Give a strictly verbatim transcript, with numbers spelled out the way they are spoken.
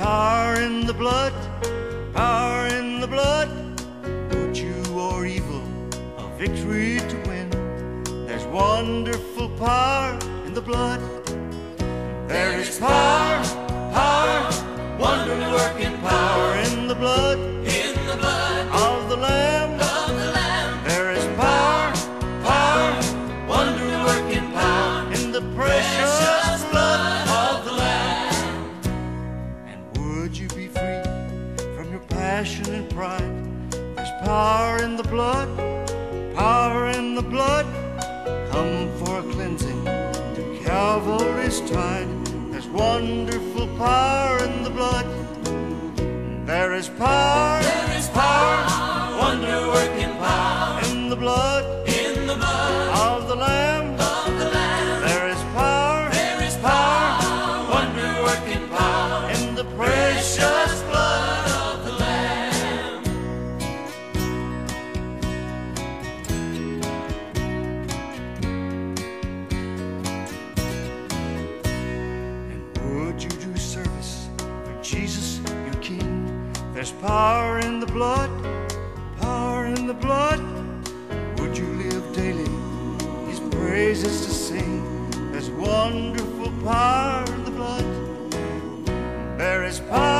power in the blood, power in the blood. Good, you or evil, a victory to win. There's wonderful power in the blood. There is power, power, wonder-working power in the blood, In the blood of the Lamb. of the Lamb. There is power, power, wonder-working power in the precious blood of the Lamb. And would you be free from your passion and pride? There's power in the blood, power in the blood. Come for a cleansing to Calvary's tide. There's wonderful power in the blood. There is power, There is power, power, wonder-working power in the blood in the blood of the Lamb. of the Lamb. There is power, There is power, power, wonder-working power in the precious blood of the Lamb. And would you do service for Jesus, your King? There's power in the blood, power in the blood. Would you live daily His praises to sing? There's wonderful power in the blood. There is power.